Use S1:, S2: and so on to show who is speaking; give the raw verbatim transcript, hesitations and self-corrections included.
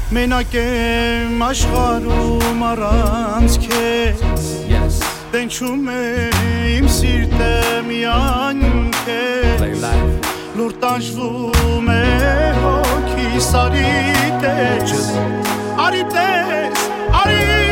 S1: Մենակ եմ աշխարհում առանց քեզ
S2: Yes
S1: Տենչում է իմ սիրտը միայն քեզ
S2: Play life
S1: Լուր տանջվում է հոգիս արի տես Արի տես, արի